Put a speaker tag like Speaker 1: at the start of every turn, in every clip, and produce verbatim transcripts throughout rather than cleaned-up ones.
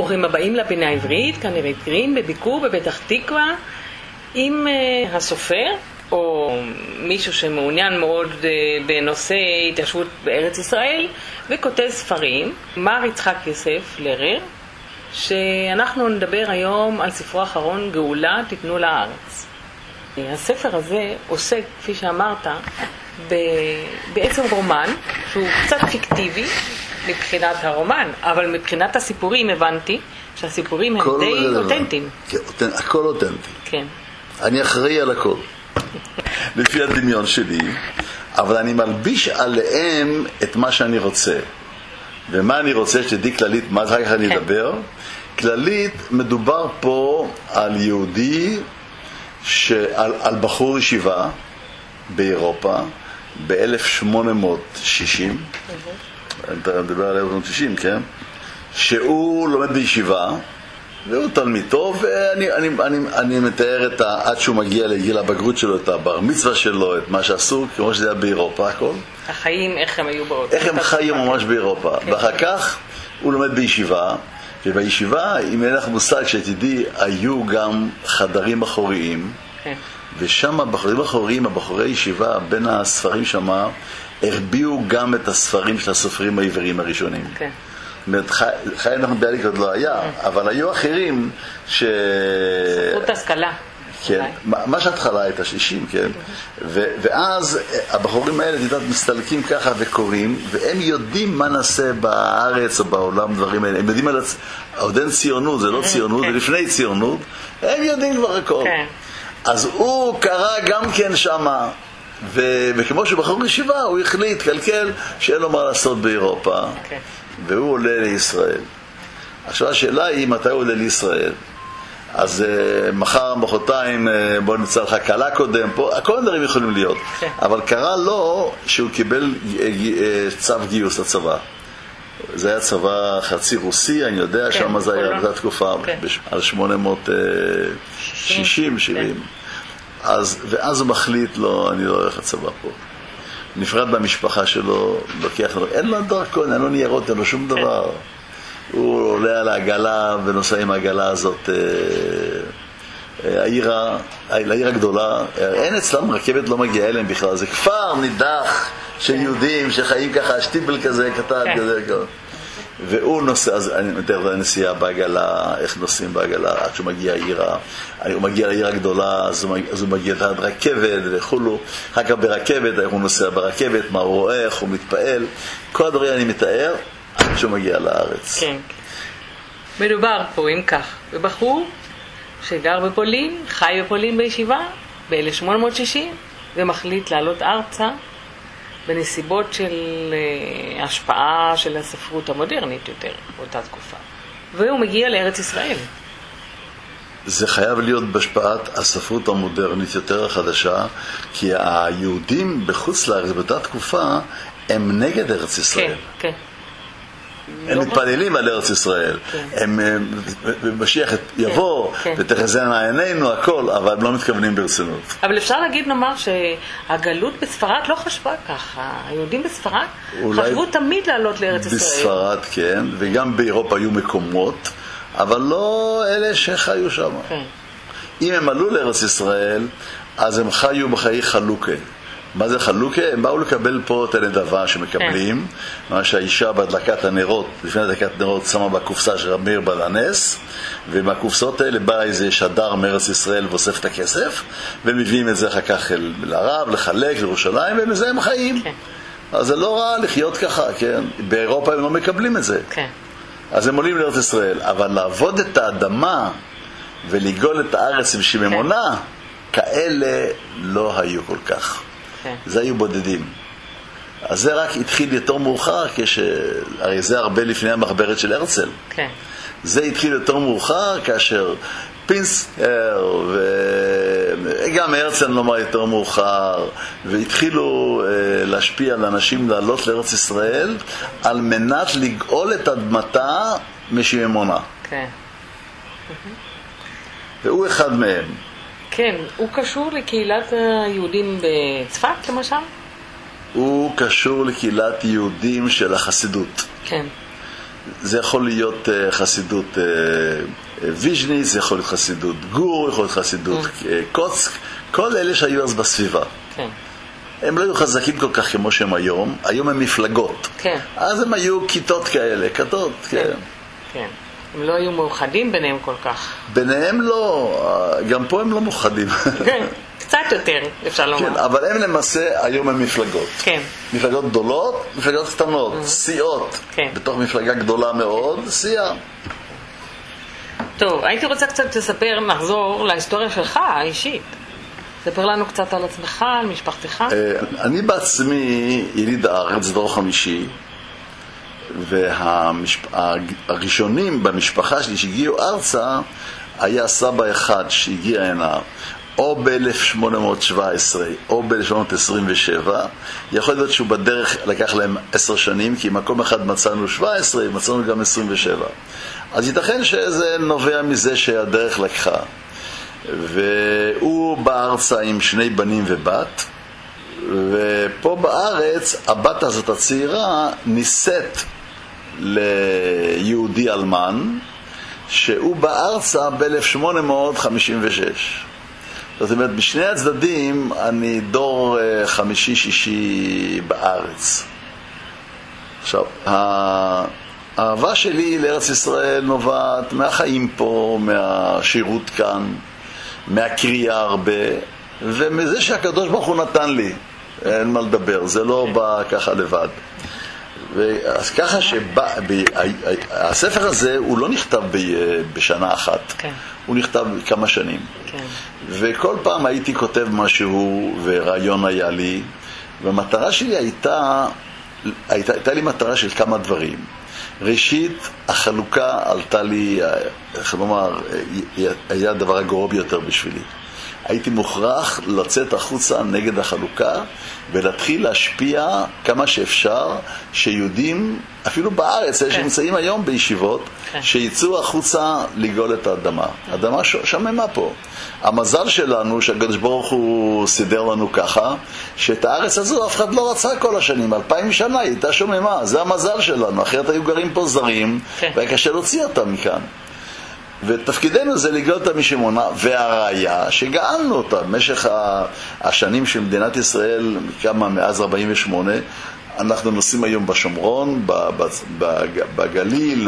Speaker 1: ברוכים הבאים לפינה העברית, כאן עירית גרין, בביקור בפתח תקווה עם uh, הסופר או מישהו שמעוניין מאוד uh, בנושא התיישבות בארץ ישראל וכותב ספרים, מר יצחק יוסף לרר, שאנחנו נדבר היום על ספרו האחרון, גאולה תיתנו לארץ. הספר הזה עוסק, כפי שאמרת, ב... בעצם רומן שהוא קצת פיקטיבי מבחינת הרומן, אבל מבחינת הסיפורים הבנתי שהסיפורים הם די אותנטיים.
Speaker 2: כן, הכל אותנטי.
Speaker 1: כן.
Speaker 2: אני אחראי על הכל. לפי הדמיון שלי, אבל אני מלביש עליהם את מה שאני רוצה. ומה אני רוצה שתדעי כללית, מה זה כך אני אדבר? כללית מדובר פה על יהודי, שעל, על בחור ישיבה באירופה ב-אלף שמונה מאות שישים, אני מדבר על אלף שמונה מאות שישים, כן? שהוא לומד בישיבה והוא תלמיד טוב, ואני אני, אני, אני מתאר את ה, עד שהוא מגיע לגיל הבגרות שלו, את הבר מצווה שלו, את מה שעשו, כמו שזה היה באירופה, הכל.
Speaker 1: החיים, איך הם היו באירופה.
Speaker 2: איך הם חיים ממש באירופה. כן. ואחר כך הוא לומד בישיבה, ובישיבה, אם אין לך מושג שתדעי, היו גם חדרים אחוריים, כן. ושם הבחורים אחוריים, הבחורי ישיבה, בין הספרים שמה, הרביעו גם את הספרים של הסופרים העבריים הראשונים. כן. חי נחמן ביאליק עוד לא היה, אבל היו אחרים ש...
Speaker 1: ספרות השכלה.
Speaker 2: כן, מה שהתחלה הייתה שישים, כן? ואז הבחורים האלה, תדעת, מסתלקים ככה וקוראים, והם יודעים מה נעשה בארץ או בעולם, דברים האלה. הם יודעים על... עוד אין ציונות, זה לא ציונות, זה לפני ציונות. הם יודעים כבר הכל. אז הוא קרא גם כן שמה, וכמו שבחור ישיבה, הוא החליט, קלקל, שאין לו מה לעשות באירופה. והוא עולה לישראל. עכשיו השאלה היא מתי הוא עולה לישראל. אז uh, מחר, מחרתיים, uh, בוא נמצא לך קלה קודם, פה, כל הדברים יכולים להיות. אבל קרה לו שהוא קיבל uh, uh, צו גיוס לצבא. זה היה צבא חצי רוסי, אני יודע, שם זה היה באותה תקופה, על שמונה מאות שישים שבעים. ואז הוא מחליט לו, אני לא הולך לצבא פה. נפרד במשפחה שלו, לוקח לו, אין לו דרכון, אין לו ניירות, אין לו שום דבר. הוא עולה על העגלה ונוסע עם העגלה הזאת, העיר, העיר הגדולה, אין אצלם, רכבת לא מגיעה אליהם בכלל, זה כפר נידח של יהודים שחיים ככה, שטיבל כזה, קטן כזה, והוא נוסע, אז אני מתאר את הנסיעה בעגלה, איך נוסעים בעגלה, עד שהוא מגיע העירה, הוא מגיע לעיר הגדולה, אז הוא, אז הוא מגיע עד רכבת וכולו, אחר כך ברכבת, איך הוא נוסע ברכבת, מה הוא רואה, איך הוא מתפעל, כל הדברים אני מתאר, עד שהוא מגיע לארץ.
Speaker 1: כן. מדובר פה, אם כך, בבחור שגר בפולין, חי בפולין בישיבה, ב-אלף שמונה מאות שישים, ומחליט לעלות ארצה, בנסיבות של uh, השפעה של הספרות המודרנית יותר באותה תקופה. והוא מגיע לארץ ישראל.
Speaker 2: זה חייב להיות בהשפעת הספרות המודרנית יותר החדשה, כי היהודים בחוץ לארץ באותה תקופה הם נגד ארץ ישראל.
Speaker 1: כן, כן.
Speaker 2: הם מתפללים על ארץ ישראל, הם משיח יבוא ותחזינה עינינו הכל, אבל הם לא מתכוונים ברצינות.
Speaker 1: אבל אפשר להגיד נאמר שהגלות בספרד לא חשבה ככה, היהודים בספרד חשבו תמיד לעלות לארץ ישראל.
Speaker 2: בספרד כן, וגם באירופה היו מקומות, אבל לא אלה שחיו שם. אם הם עלו לארץ ישראל, אז הם חיו בחיי חלוקה. מה זה חלוקה? הם באו לקבל פה את הנדבה שמקבלים, מה שהאישה בהדלקת הנרות, לפני הדלקת הנרות שמה בקופסה של רמיר בלנס, ומהקופסות האלה בא איזה שדר מארץ ישראל ואוסף את הכסף, ומביאים את זה אחר כך לערב, לחלק, לירושלים, ומזה הם חיים. אז זה לא רע לחיות ככה, כן? באירופה הם לא מקבלים את זה. אז הם עולים לארץ ישראל, אבל לעבוד את האדמה ולגאול את הארץ עם שיממונה, כאלה לא היו כל כך. זה היו בודדים. אז זה רק התחיל יותר מאוחר, כש... הרי זה הרבה לפני המחברת של הרצל. כן. זה התחיל יותר מאוחר, כאשר פינסקר וגם הרצל נאמר יותר מאוחר, והתחילו להשפיע על אנשים לעלות לארץ ישראל, על מנת לגאול את אדמתה משיממונה. כן. והוא אחד מהם.
Speaker 1: כן, הוא קשור לקהילת היהודים בצפת, למשל?
Speaker 2: הוא קשור לקהילת יהודים של החסידות.
Speaker 1: כן.
Speaker 2: זה יכול להיות uh, חסידות uh, ויז'ניץ, זה יכול להיות חסידות גור, יכול להיות חסידות uh, קוצק, כל אלה שהיו אז בסביבה. כן. הם לא היו חזקים כל כך כמו שהם היום, היום הם מפלגות. כן. אז הם היו כיתות כאלה, כתות, כן. כן.
Speaker 1: כן. הם לא היו מאוחדים ביניהם כל כך.
Speaker 2: ביניהם לא, גם פה הם לא מאוחדים.
Speaker 1: כן, קצת יותר, אפשר לומר.
Speaker 2: כן, אבל הם למעשה היום הם מפלגות.
Speaker 1: כן.
Speaker 2: מפלגות גדולות, מפלגות קטנות, mm-hmm. סיעות. כן. בתוך מפלגה גדולה מאוד, סיעה.
Speaker 1: טוב, הייתי רוצה קצת לספר, נחזור להיסטוריה שלך, האישית. ספר לנו קצת על עצמך, על משפחתך.
Speaker 2: אני בעצמי יליד הארץ, דור חמישי, והראשונים במשפחה שלי שהגיעו ארצה, היה סבא אחד שהגיע הנה או ב-אלף שמונה מאות שבע עשרה או ב-אלף שמונה מאות עשרים ושבע. יכול להיות שהוא בדרך לקח להם עשר שנים, כי מקום אחד מצאנו שבע עשרה, מצאנו גם עשרים ושבע. אז ייתכן שזה נובע מזה שהדרך לקחה. והוא בארצה עם שני בנים ובת, ופה בארץ הבת הזאת הצעירה נישאת ליהודי אלמן שהוא בארצה ב-אלף שמונה מאות חמישים ושש. זאת אומרת, בשני הצדדים אני דור חמישי-שישי בארץ. עכשיו, האהבה שלי לארץ ישראל נובעת מהחיים פה, מהשירות כאן, מהקריאה הרבה, ומזה שהקדוש ברוך הוא נתן לי. אין מה לדבר, זה לא בא ככה לבד. אז ככה שהספר הזה הוא לא נכתב בשנה אחת, כן. הוא נכתב כמה שנים. כן. וכל פעם הייתי כותב משהו ורעיון היה לי, והמטרה שלי הייתה, הייתה, הייתה לי מטרה של כמה דברים. ראשית, החלוקה עלתה לי, איך לומר, היה הדבר הגרוע ביותר בשבילי. הייתי מוכרח לצאת החוצה נגד החלוקה ולהתחיל להשפיע כמה שאפשר שיהודים, אפילו בארץ, כן. שנמצאים היום בישיבות, כן. שיצאו החוצה לגאול את האדמה. האדמה שממה פה. המזל שלנו שהקדוש ברוך הוא סידר לנו ככה, שאת הארץ הזו אף אחד לא רצה כל השנים, אלפיים שנה היא הייתה שוממה, זה המזל שלנו, אחרת היו גרים פה זרים, כן. והיה קשה להוציא אותם מכאן. ותפקידנו זה לגאול אותה משמונה, והראיה שגאלנו אותה במשך השנים של מדינת ישראל, כמה מאז ארבעים ושמונה, אנחנו נוסעים היום בשומרון, בגליל,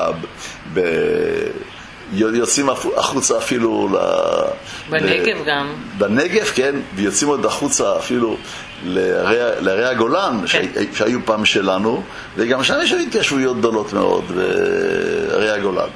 Speaker 2: יוצאים החוצה אפילו
Speaker 1: בנגב גם.
Speaker 2: בנגב, כן, ויוצאים עוד החוצה אפילו לערי הגולן, שהיו פעם שלנו, וגם שם יש התיישבויות גדולות מאוד בערי הגולן.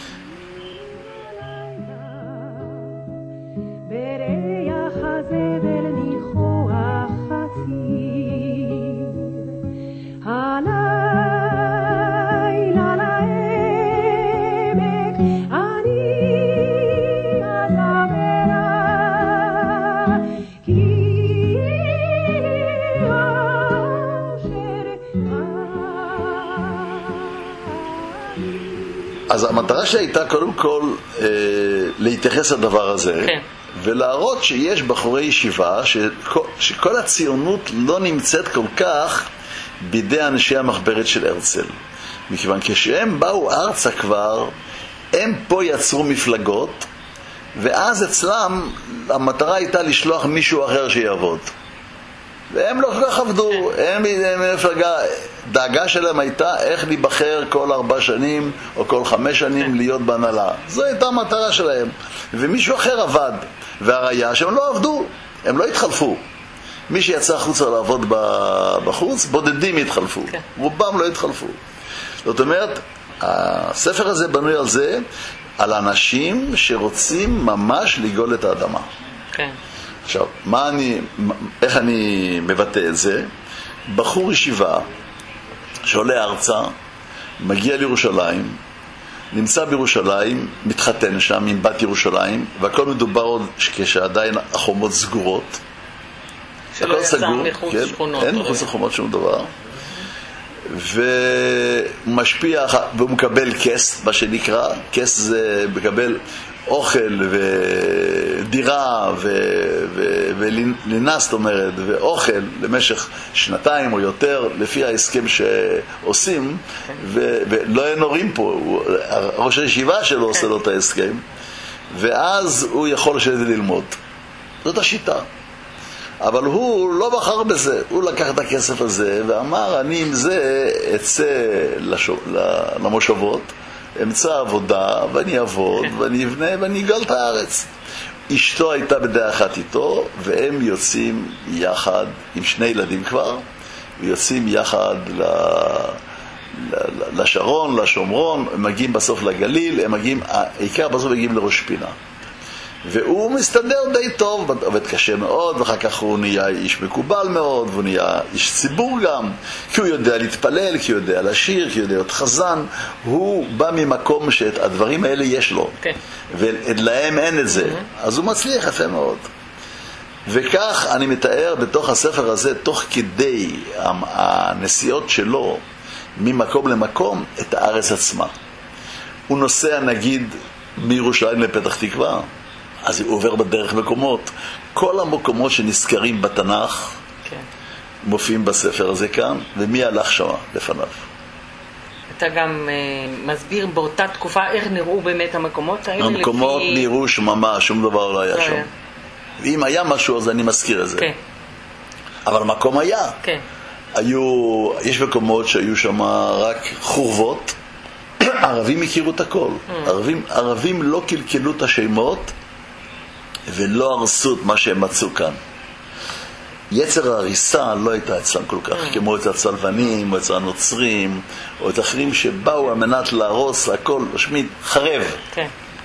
Speaker 2: אז המטרה שלי הייתה קודם כל אה, להתייחס לדבר הזה, כן. ולהראות שיש בחורי ישיבה שכל, שכל הציונות לא נמצאת כל כך בידי אנשי המחברת של הרצל. מכיוון כשהם באו ארצה כבר, הם פה יצרו מפלגות, ואז אצלם המטרה הייתה לשלוח מישהו אחר שיעבוד. והם לא כל כך עבדו, הם, הם מפלגה, דאגה שלהם הייתה איך להיבחר כל ארבע שנים או כל חמש שנים להיות בהנהלה. זו הייתה המטרה שלהם. ומישהו אחר עבד, והראיה שהם לא עבדו, הם לא התחלפו. מי שיצא החוצה לעבוד בחוץ, בודדים התחלפו. רובם לא התחלפו. זאת אומרת, הספר הזה בנוי על זה, על אנשים שרוצים ממש לגאול את האדמה. כן. עכשיו, מה אני, איך אני מבטא את זה? בחור ישיבה שעולה ארצה, מגיע לירושלים, נמצא בירושלים, מתחתן שם עם בת ירושלים, והכל מדובר עוד כשעדיין החומות סגורות.
Speaker 1: שלא יצא מחוץ כן? שכונות.
Speaker 2: אין מחוץ לחומות שום דבר. ומשפיע, והוא מקבל כס, מה שנקרא, כס זה מקבל אוכל ודירה ו- ו- ולינה, זאת אומרת, ואוכל למשך שנתיים או יותר, לפי ההסכם שעושים, ולא אין הורים פה, ראש הישיבה שלו עושה לו את ההסכם, ואז הוא יכול לשבת וללמוד. זאת השיטה. אבל הוא לא בחר בזה, הוא לקח את הכסף הזה ואמר, אני עם זה אצא למושבות, אמצא עבודה ואני אעבוד ואני אבנה ואני אגאל את הארץ. אשתו הייתה בדעה אחת איתו, והם יוצאים יחד עם שני ילדים כבר, ויוצאים יחד ל... לשרון, לשומרון, הם מגיעים בסוף לגליל, הם מגיעים, העיקר בסוף מגיעים לראש פינה. והוא מסתדר די טוב, עובד קשה מאוד, ואחר כך הוא נהיה איש מקובל מאוד, והוא נהיה איש ציבור גם, כי הוא יודע להתפלל, כי הוא יודע לשיר, כי הוא יודע להיות חזן. הוא בא ממקום שאת הדברים האלה יש לו, okay. ולהם אין את זה, mm-hmm. אז הוא מצליח יפה מאוד. וכך אני מתאר בתוך הספר הזה, תוך כדי הנסיעות שלו, ממקום למקום, את הארץ עצמה. הוא נוסע נגיד מירושלים לפתח תקווה, אז הוא עובר בדרך מקומות. כל המקומות שנזכרים בתנ"ך כן. מופיעים בספר הזה כאן, ומי הלך שם לפניו.
Speaker 1: אתה גם uh, מסביר באותה תקופה איך נראו באמת המקומות האלה?
Speaker 2: המקומות
Speaker 1: לפי...
Speaker 2: נראו שממה, שום דבר לא היה לא שם. היה. ואם היה משהו אז אני מזכיר את זה. כן. אבל מקום היה. כן. היו, יש מקומות שהיו שם רק חורבות, ערבים הכירו את הכל. Mm. ערבים, ערבים לא קלקלו את השמות, ולא הרסו את מה שהם מצאו כאן. יצר ההריסה לא הייתה אצלם כל כך, mm. כמו אצל הצלבנים, או אצל הנוצרים, או את אחרים שבאו על מנת להרוס הכל, לשמיד, חרב. Okay.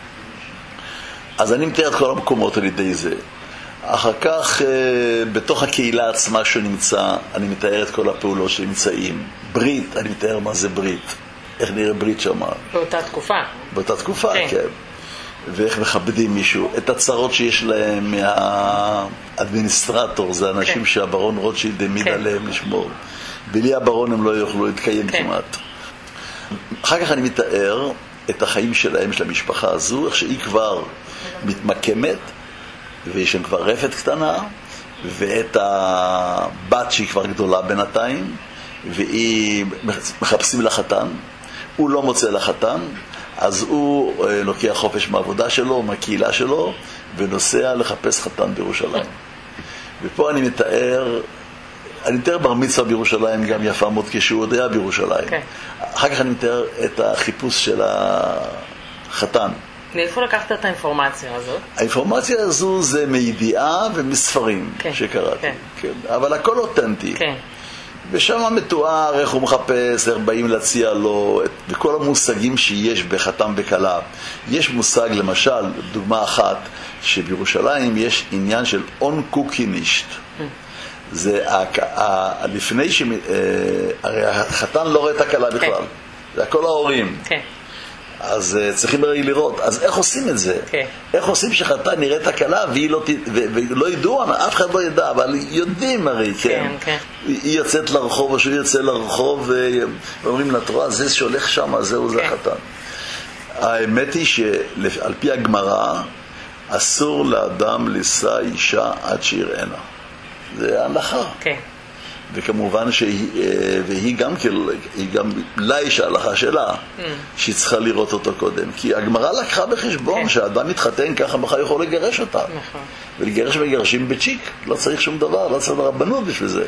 Speaker 2: אז אני מתאר את כל המקומות על ידי זה. אחר כך, בתוך הקהילה עצמה שנמצא, אני מתאר את כל הפעולות שנמצאים. ברית, אני מתאר מה זה ברית. איך נראה ברית שם.
Speaker 1: באותה תקופה.
Speaker 2: באותה תקופה, okay. כן. ואיך מכבדים מישהו, את הצרות שיש להם מהאדמיניסטרטור, זה אנשים כן. שהברון רוטשילד העמיד כן. עליהם לשמור. בלי הברון הם לא יוכלו להתקיים כן. כמעט. אחר כך אני מתאר את החיים שלהם, של המשפחה הזו, איך שהיא כבר מתמקמת, ויש שם כבר רפת קטנה, ואת הבת שהיא כבר גדולה בינתיים, והיא מחפשים לחתן, הוא לא מוצא לחתן, אז הוא לוקח חופש מהעבודה שלו, מהקהילה שלו, ונוסע לחפש חתן בירושלים. ופה אני מתאר, אני מתאר בר מצווה בירושלים גם יפה מאוד כשהוא עוד היה בירושלים. Okay. אחר כך אני מתאר את החיפוש של החתן.
Speaker 1: מאיפה לקחת את האינפורמציה הזאת?
Speaker 2: האינפורמציה הזו זה מידיעה ומספרים okay. שקראתי. Okay. כן. אבל הכל אותנטי. כן. Okay. ושם מתואר איך הוא מחפש, איך באים להציע לו, וכל המושגים שיש בחתם וקלה. יש מושג, למשל, דוגמה אחת, שבירושלים יש עניין של און קוקי נישט. זה לפני ש... הרי החתן לא רואה את הקלה בכלל. זה הכל ההורים. כן. אז צריכים הרי לראות, אז איך עושים את זה? Okay. איך עושים שחתן נראה את הקלה והיא לא, ולא ידעו, אף אחד לא ידע, אבל יודעים הרי, כן. Okay, okay. היא יוצאת לרחוב, או שהוא יוצא לרחוב, ואומרים לתורה, זה שהולך שם, זהו, okay. זה החתן. האמת היא שעל פי הגמרא, אסור לאדם לשא אישה עד שיראנה. זה ההלכה. כן. Okay. וכמובן שהיא, והיא גם, היא גם לה יש ההלכה שלה, mm. שהיא צריכה לראות אותו קודם. כי הגמרא לקחה בחשבון okay. שהאדם מתחתן ככה מחר יכול לגרש אותה. נכון. ולגרש מגרשים בצ'יק, לא צריך שום דבר, לא צריך רבנות בשביל זה.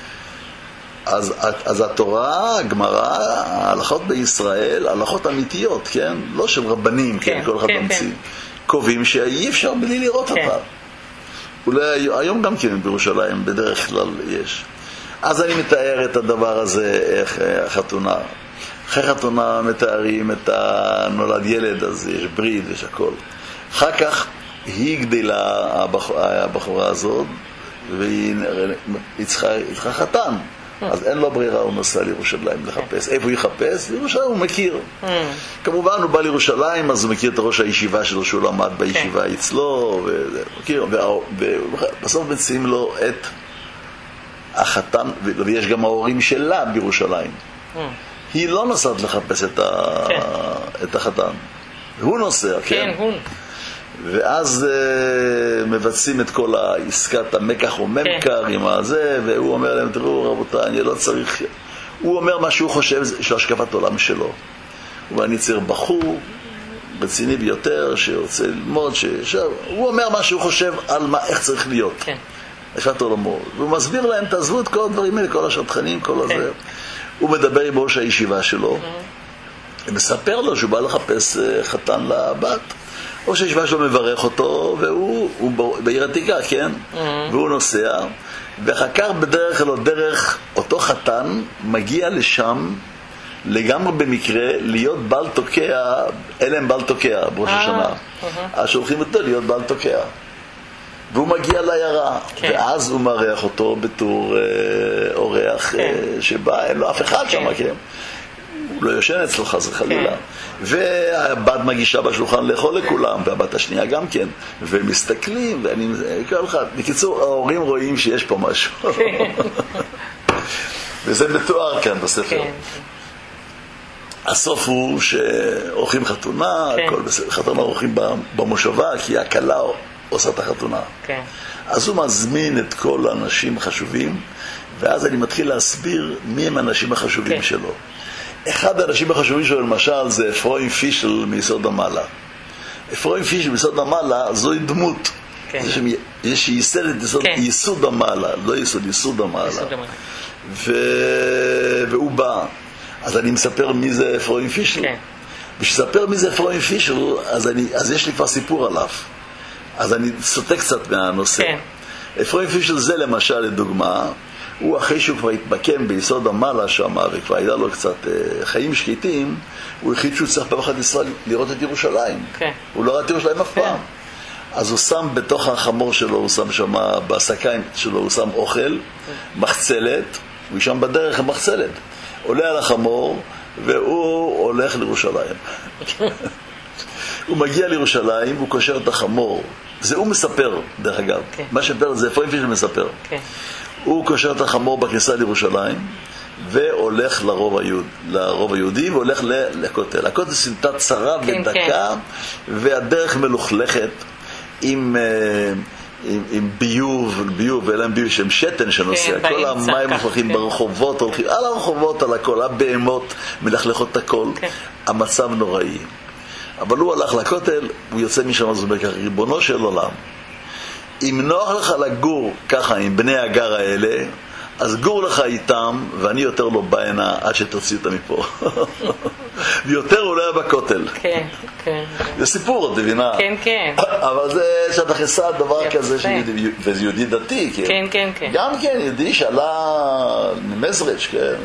Speaker 2: אז, אז התורה, הגמרא, ההלכות בישראל, הלכות אמיתיות, כן? לא של רבנים, כן, כן כל אחד ממציא. כן, כן. קובעים שאי אפשר בלי לראות כן. אותה. אולי היום גם כן בירושלים בדרך כלל יש. אז אני מתאר את הדבר הזה, איך החתונה. אחרי חתונה מתארים את הנולד ילד, אז יש ברית, יש הכל. אחר כך היא גדלה, הבחורה הזאת, והיא צריכה, צריכה חתן. אז אין לו ברירה, הוא נוסע לירושלים לחפש. איפה הוא יחפש? לירושלים הוא מכיר. כמובן הוא בא לירושלים, אז הוא מכיר את ראש הישיבה שלו, שהוא למד בישיבה אצלו, ומכיר. ובסוף מציעים לו את החתן, ויש גם ההורים שלה בירושלים. היא לא נוסעת לחפש את החתן. הוא נוסע, כן?
Speaker 1: כן, הוא.
Speaker 2: ואז uh, מבצעים את כל העסקת המקח או ממכר עם הזה, והוא אומר להם, תראו רבותיי, אני לא צריך... הוא אומר מה שהוא חושב, יש לו השקפת עולם שלו. ואני צריך בחור רציני ביותר, שרוצה ללמוד, ש... הוא אומר מה שהוא חושב על מה, איך צריך להיות. כן. השקפת עולמו. והוא מסביר להם, תעזבו את כל הדברים האלה, כל השטחנים, כל כן. הזה. הוא מדבר עם ראש הישיבה שלו, ומספר לו שהוא בא לחפש חתן לבת. ראש הישיבה שלו מברך אותו, והוא הוא בעיר עתיקה, כן? והוא נוסע, ואחר כך בדרך אלו דרך אותו חתן מגיע לשם לגמרי במקרה להיות בעל תוקע, אלה הם בעל תוקע בראש השנה. אז שולחים אותו להיות בעל תוקע. והוא מגיע לעיירה, כן. ואז הוא מארח אותו בתור אה, אורח כן. אה, שבא, אין לו אף אחד כן. שם, כן? הוא לא יושן אצלו חס וחלילה. כן. והבת מגישה בשולחן לאכול לכולם, והבת השנייה גם כן. ומסתכלים, ואני אקרא לך, בקיצור, ההורים רואים שיש פה משהו. כן. וזה מתואר כאן בספר. כן. הסוף הוא שעורכים חתונה, כן. כל בספר, חתונה עורכים במושבה, כי הכלה עושה את החתונה. כן. אז הוא מזמין את כל האנשים החשובים, ואז אני מתחיל להסביר מי הם האנשים החשובים כן. שלו. אחד האנשים החשובים שלו, למשל, זה אפרים פישל מיסוד המעלה. אפרים פישל מיסוד המעלה, זוהי דמות. כן. זה שייסד את יסוד, כן. יסוד המעלה, לא יסוד, יסוד המעלה. יסוד המעלה. ו... והוא בא. אז אני מספר מי זה אפרים פישל. כן. בשביל מי זה אפרים פישל, אז, אני, אז יש לי כבר סיפור עליו. אז אני סוטה קצת מהנושא. כן. אפרים פישל זה למשל לדוגמה, הוא אחרי שהוא כבר התבקם ביסוד המעלה שם, וכבר היה לו קצת אה, חיים שקטים, הוא החליט שהוא צריך פעם אחת ישראל לראות את ירושלים. כן. הוא לא ראה את ירושלים אף פעם. כן. אז הוא שם בתוך החמור שלו, הוא שם שם, בעסקיים שלו, הוא שם אוכל, כן. מחצלת, הוא שם בדרך המחצלת. עולה על החמור, והוא הולך לירושלים. הוא מגיע לירושלים, הוא קושר את החמור. זה הוא מספר, דרך אגב. Okay. מה שפר זה אפרים פישל מספר. Okay. הוא קושר את החמור בכניסה לירושלים, והולך לרוב, היהוד, לרוב היהודי, והולך לכותל. הכותל סמטה צרה okay, ודקה, okay. והדרך מלוכלכת עם... עם, עם ביוב, ביוב, ואלה הם ביוב שהם שתן שנוסע, כן, כל המים הולכים כן. ברחובות, הולכים על הרחובות, על הכל, הבהמות מלכלכות את הכל, כן. המצב נוראי. אבל הוא הלך לכותל, הוא יוצא משם, אז הוא אומר, ריבונו של עולם, אם נוח לך לגור ככה עם בני הגר האלה, אז גור לך איתם, ואני יותר לא בא הנה עד שתוציא אותם מפה. ויותר הוא לא היה בכותל. כן, כן. זה סיפור, את מבינה? כן, כן. אבל זה שאתה חסה דבר כזה, וזה יהודי דתי, כן? כן, כן, כן. גם כן, יהודי שעלה ממזרץ', כן?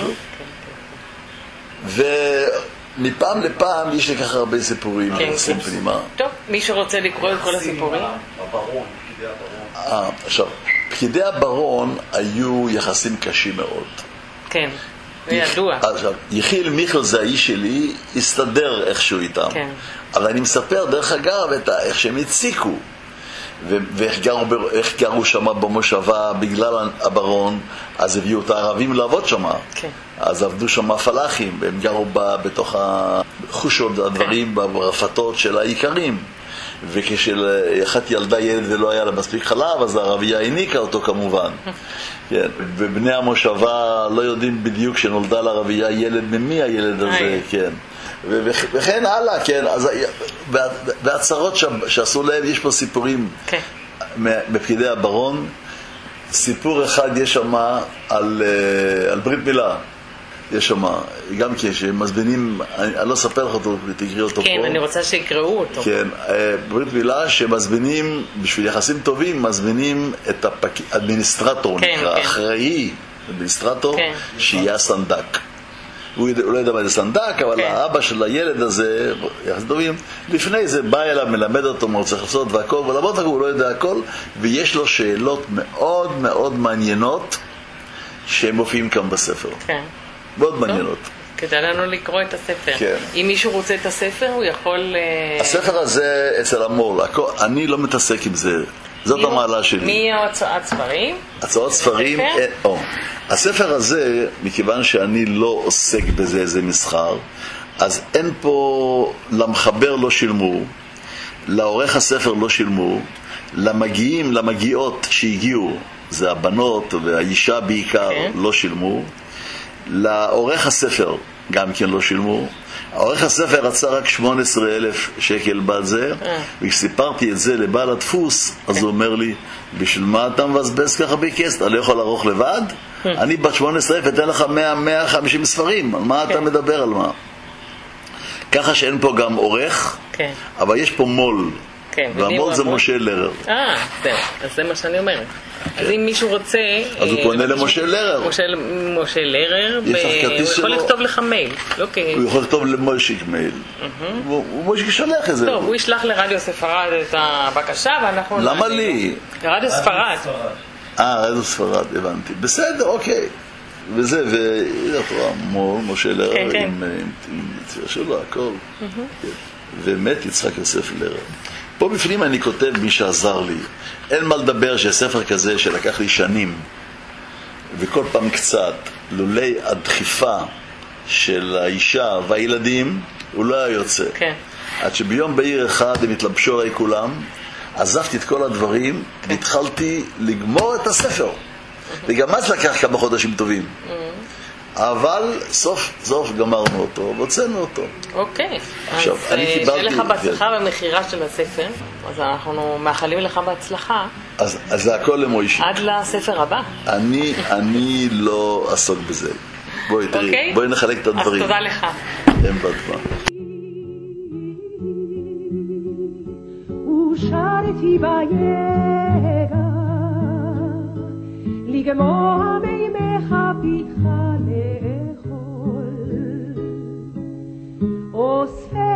Speaker 2: ומפעם לפעם יש לי ככה הרבה סיפורים, עושים פנימה.
Speaker 1: טוב, מי שרוצה לקרוא את כל הסיפורים?
Speaker 2: הברון, פקידי הברון. אה, עכשיו. פקידי הברון היו יחסים קשים מאוד.
Speaker 1: כן, זה ידוע.
Speaker 2: עכשיו, יחיל מיכל זה האיש שלי, הסתדר איכשהו איתם. כן. אבל אני מספר דרך אגב את איך שהם הציקו. ואיך גרו, גרו שם במושבה בגלל הברון, אז הביאו את הערבים לעבוד שם. כן. אז עבדו שם פלאחים, והם גרו בתוך החושות, הדברים, כן. ברפתות של העיקרים. וכשאחת ילדה ילד ולא היה לה מספיק חלב, אז הערבייה העניקה אותו כמובן. כן. ובני המושבה לא יודעים בדיוק שנולדה לערבייה ילד ממי הילד הזה, כן. וכן הלאה, כן. אז, והצרות שעשו להם, יש פה סיפורים כן. בפקידי הברון. סיפור אחד יש שם על, על ברית מילה. יש שם, גם כשמזמינים, אני, אני לא אספר לך אותו, תקראי אותו
Speaker 1: כן,
Speaker 2: פה.
Speaker 1: כן, אני רוצה שיקראו אותו.
Speaker 2: כן, ברית מילה שמזמינים, בשביל יחסים טובים, מזמינים את האדמיניסטרטור, כן, נקרא, כן. אחראי, אדמיניסטרטור, כן. שיהיה סנדק. הוא, הוא לא יודע מה זה סנדק, אבל כן. האבא של הילד הזה, יחסים טובים, לפני זה בא אליו, מלמד אותו מה הוא צריך לעשות והכל, ולמרות הוא לא יודע הכל, ויש לו שאלות מאוד מאוד מעניינות, שהם מופיעים כאן בספר. כן. מאוד מעניינות.
Speaker 1: כדאי לנו לקרוא את הספר. כן. אם מישהו רוצה את הספר, הוא יכול...
Speaker 2: הספר הזה אצל המול. אני לא מתעסק עם זה. זאת המעלה שלי.
Speaker 1: מי ההוצאת ספרים?
Speaker 2: הצעות ספרים? או. הספר הזה, מכיוון שאני לא עוסק בזה איזה מסחר, אז אין פה, למחבר לא שילמו, לעורך הספר לא שילמו, למגיעים, למגיעות שהגיעו, זה הבנות והאישה בעיקר, okay. לא שילמו, לעורך הספר גם כן לא שילמו, העורך הספר רצה רק שמונה עשרה אלף שקל בעד זה, uh. וכשסיפרתי את זה לבעל הדפוס, okay. אז הוא אומר לי, בשביל מה אתה מבזבז ככה בכסף? אתה לא יכול לערוך לבד? Hmm. אני בת שמונה עשרה אלף אתן לך מאה מאה וחמישים ספרים, על מה okay. אתה מדבר על מה? ככה שאין פה גם עורך, okay. אבל יש פה מול, okay. והמול זה משה לרר.
Speaker 1: אה, זהו, אז זה מה שאני אומרת. אז אם מישהו רוצה...
Speaker 2: אז הוא פונה למשה לרר.
Speaker 1: משה לרר, הוא יכול לכתוב לך מייל.
Speaker 2: הוא יכול לכתוב למושיק מייל. ומושיק ישלח את זה.
Speaker 1: טוב, הוא ישלח לרדיו ספרד את הבקשה, ואנחנו...
Speaker 2: למה לי?
Speaker 1: לרדיו ספרד.
Speaker 2: אה, רדיו ספרד, הבנתי. בסדר, אוקיי. וזה, ומור, משה לרר, עם יצירה שלו, הכל. ומת יצחק יוסף לרר. פה בפנים אני כותב מי שעזר לי. אין מה לדבר שספר כזה שלקח לי שנים, וכל פעם קצת, לולי הדחיפה של האישה והילדים, הוא לא היה יוצא. כן. עד שביום בהיר אחד הם התלבשו עליי כולם, עזבתי את כל הדברים, והתחלתי לגמור את הספר. וגם אז לקח כמה חודשים טובים. אבל סוף סוף גמרנו אותו, והוצאנו אותו.
Speaker 1: אוקיי. עכשיו, אני קיבלתי... שיהיה לך בהצלחה במחירה של הספר, אז אנחנו מאחלים לך בהצלחה.
Speaker 2: אז זה הכל למוישי.
Speaker 1: עד לספר הבא.
Speaker 2: אני, אני לא אעסוק בזה. בואי, תראי, בואי נחלק את הדברים.
Speaker 1: אז תודה לך.
Speaker 2: אין בדבר.
Speaker 3: ושרתי ביגע, לגמוע מימך פיתך לאכול, אוספי